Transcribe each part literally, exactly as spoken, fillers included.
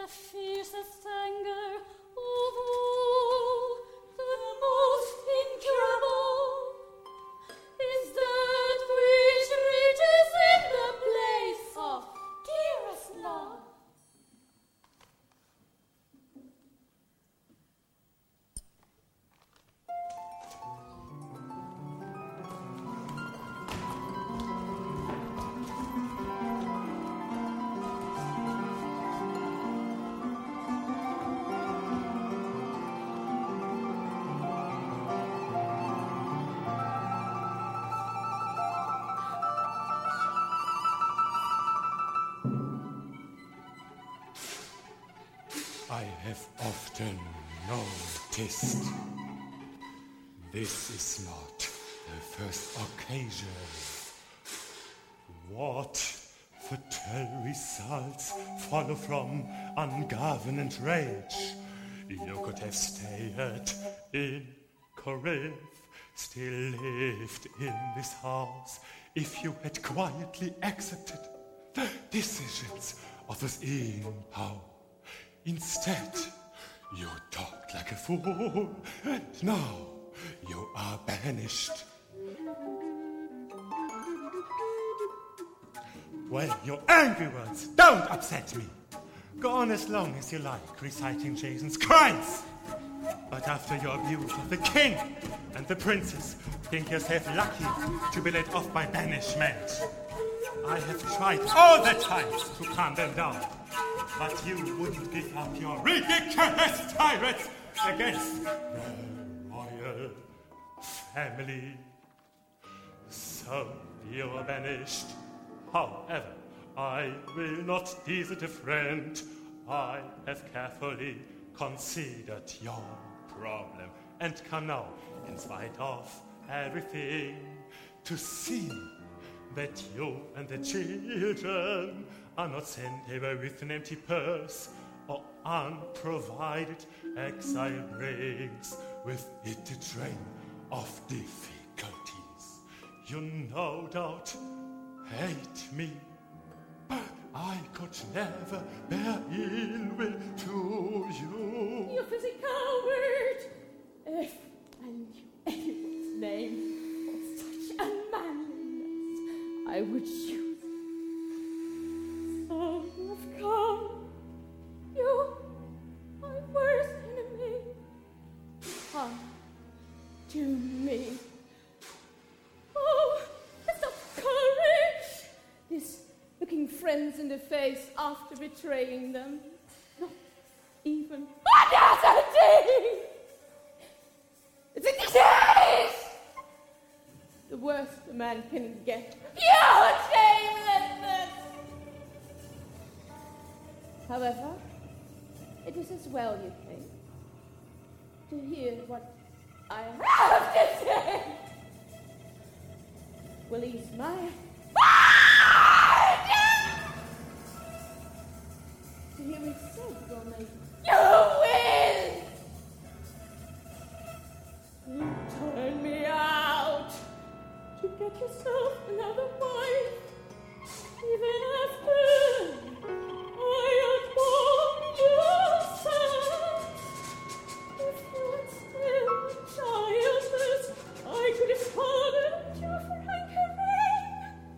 fiercest anger of all, the most incurable, is that which reaches in the place of dearest love. I have often noticed this is not the first occasion. What fatal results follow from ungoverned rage? You could have stayed in Corinth, still lived in this house, if you had quietly accepted the decisions of those in power. Instead, you talked like a fool, and now you are banished. Well, your angry words don't upset me. Go on as long as you like reciting Jason's crimes. But after your abuse of the king and the princess, think yourself lucky to be let off by banishment. I have tried all the times to calm them down, but you wouldn't give up your ridiculous tyrants against the royal family. So you are banished. However, I will not desert a friend. I have carefully considered your problem and come now, in spite of everything, to see that you and the children are not sent away with an empty purse, or unprovided exile brings with it a train of difficulties. You no doubt hate me, but I could never bear ill will to you. You filthy coward! If I knew anyone's name for such unmanliness, I would shoot. So you've come. You, my worst enemy. Come to me. Oh, it's of courage! This looking friends in the face after betraying them. Not even audacity! It's a disgrace! The worst a man can get. Pure shamelessness! However, it is as well, you think, to hear what I have to say. Will ease my heart! To hear me say, will make you win! You turn me out to get yourself another wife, even after I had borne you, son. If you had still childless, I could have pardoned you for hankering.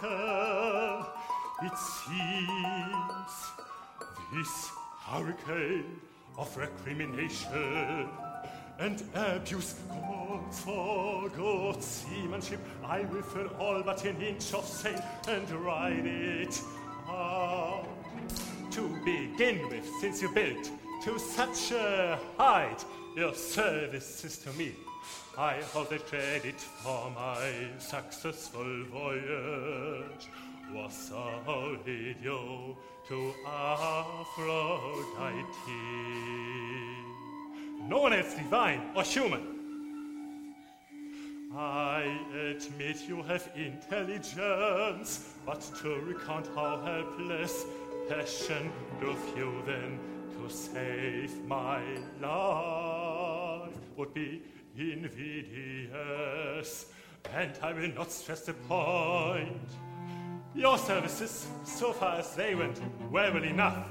return. It seems this hurricane of recrimination and abuse calls for good seamanship. I will fill all but an inch of sail and ride it out. To begin with, since you built to such a height your services to me, I hold the credit for my successful voyage was solely due to Aphrodite. No one else divine or human. I admit you have intelligence, but to recount how helpless passion drove you then to save my life would be invidious, and I will not stress the point. Your services, so far as they went, were well enough.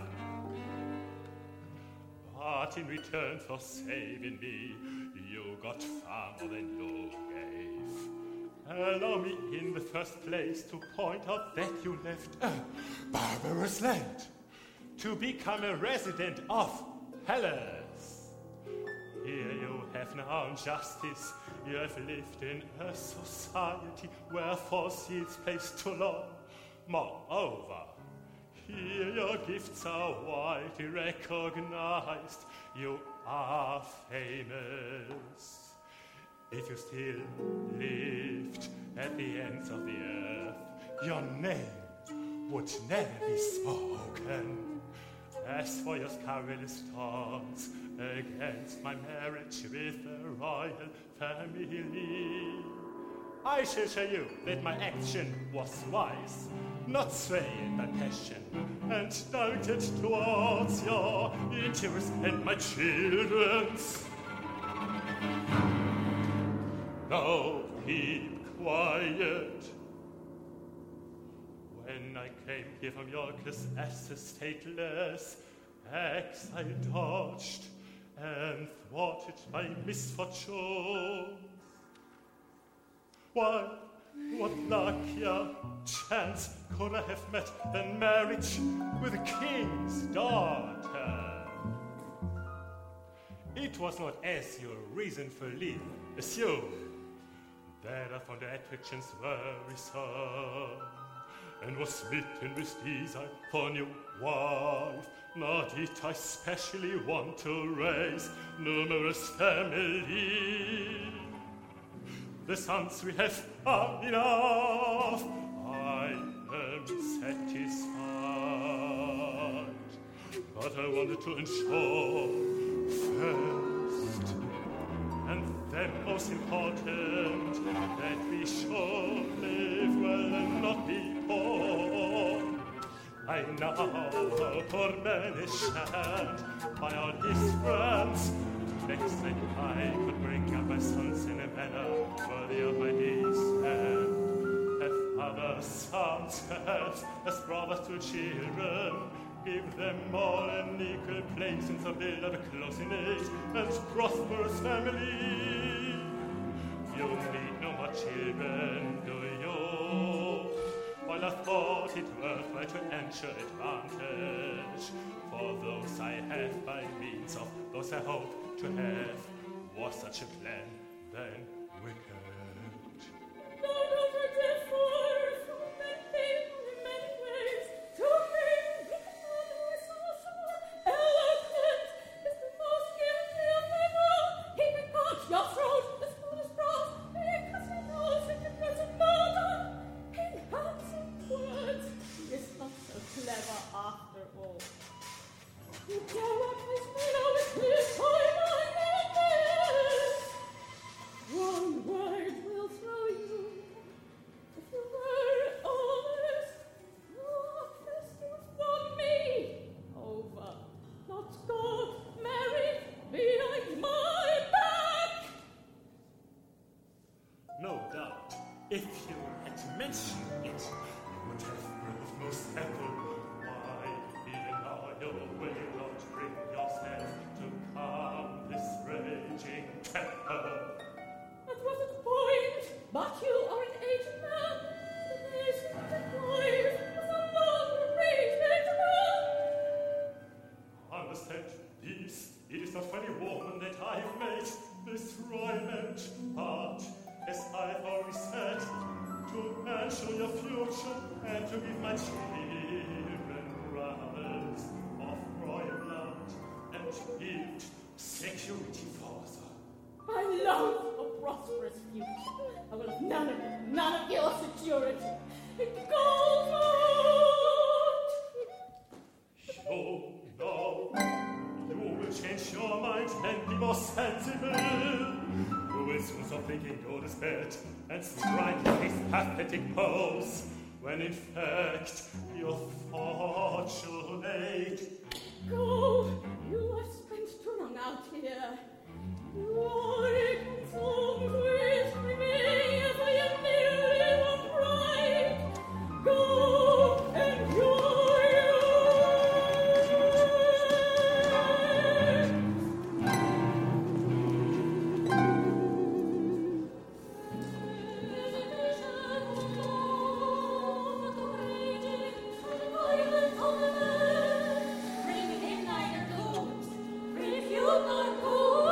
But in return for saving me, you got far more than you gave. Allow me in the first place to point out that you left a barbarous land to become a resident of Hellas. Here you have now justice. You have lived in a society where false is placed to law. Moreover, here your gifts are widely recognized. You are famous. If you still lived at the ends of the earth, your name would never be spoken. As for your scurrilous taunts against my marriage with the royal family, I shall show you that my action was wise, not swayed by passion, and directed towards your interest and my children's. Now keep quiet. When I came here from Yorkers as a stateless exile, dodged and thwarted by misfortune. Why, what luckier chance could I have met than marriage with a king's daughter? It was not as your reason for leave assumed that I found the attractions wearisome and was smitten with desire for new wife. Nor did I specially want to raise numerous family. The sons we have are enough. I am satisfied. But I wanted to ensure first, and then most important, that we should live well and not be poor. I now for banished by all his friends, next that I could bring up my sons in a manner worthy of my descent. Have other sons, perhaps, as brothers to children, give them all an equal place in the build of a close innate and prosperous family. You need no more children, do you? While I thought it worthwhile to ensure advantage for those I have by means of those I hope to have, was such a plan then wicked? No, not a differ from men people in many ways. To me, one who is so sure, eloquent, is the most guilty of them all. He can cut your throat as good as brought, because he knows it can get a murder. In handsome words, he is not so clever after all. You dare what makes me know it is high my goodness. One word will throw you. If you were honest, what has you won me over? Not God married behind my back. No doubt, if you had mentioned it, you would have proved most ample. Why, even now you will not bring yourself to calm this raging temper. That was the point, but you are an aged man. The nation and to give my children brothers of royal blood and build security for us. I love a prosperous future. I will have none of it, none of your security. Gold! So, now, you will change your mind and be more sensible. You will soon stop thinking you're desperate and strike this pathetic pose, when in fact you're fortunate. Go! You have spent too long out here. Glory consumed with me, if I am merely one bride. Go, enjoy Bring him neither goods, refuse nor goods.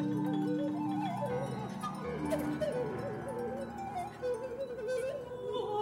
Oh,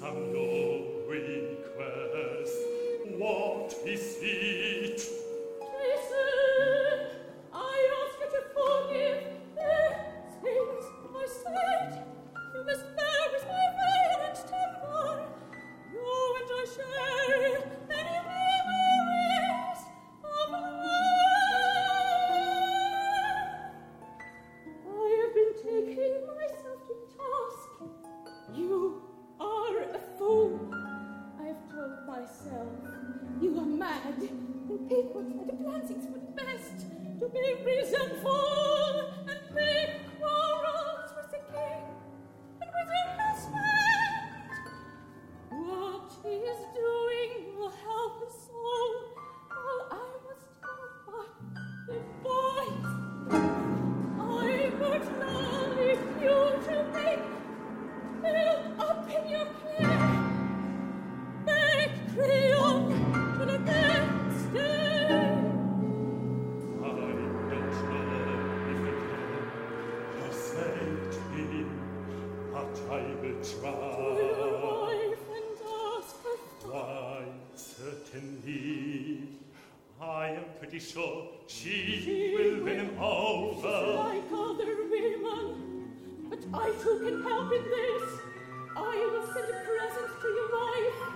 some your request. What is it? Jason, I ask you to forgive the things I said. You must bear with my violent temper. You and I share many memories of love. I have been taking myself to task. You are a fool. I have told myself you are mad, and people at the Plansings would best to be resentful and make quarrels with the king and with your husband. What he is doing will help us all, while I must help the boys. I would not leave you to make build up in your clay, make triumph to the next day. I don't know if I can persuade him, but I will try. To your wife and ask her Why, certainly. I am pretty sure she, She will will. win him She's over. like other women, but I too can help in this. I will send a present to your wife.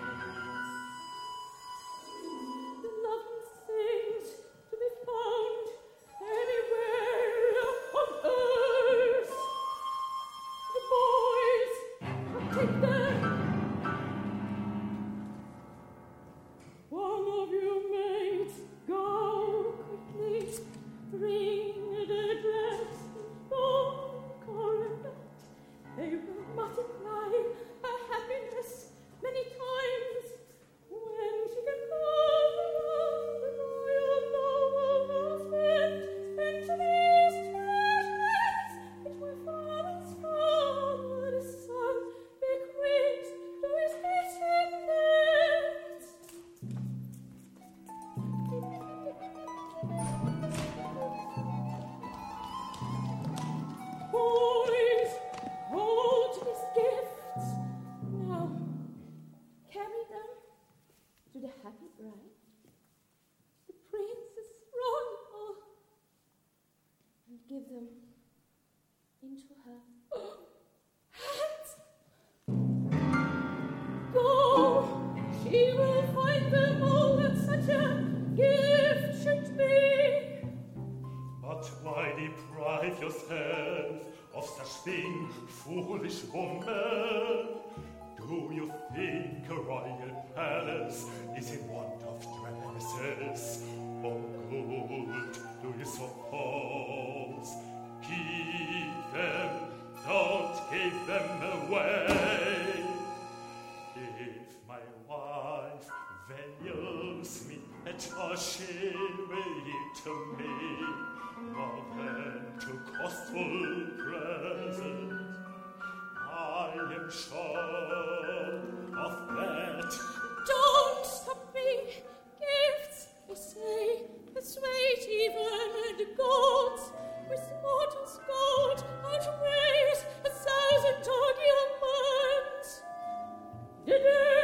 The lovely things to be found anywhere on earth. The boys, I'll take them. One of you maids, go quickly, bring the dress and ball coronet. They will multiply her happiness many times when she can come around the royal noble husband into these treasures which my father's father, the son, bequeathed to his descendants. Boys, hold these gifts. Now, carry them to the happy bride, the Princess Royal, and give them into her hands. Go, she will find them all that such a gift should be. But why deprive yourself of such thing, foolish woman? Do you think a royal palace is in want of dresses? Or gold, do you suppose? Keep them, don't give them away. If my wife values me, let her share it to me, more than to costful presents. I am sure of that. Don't stop me. Gifts, they say, persuade even the gods. With mortals' gold outraise a thousand dog young minds. The day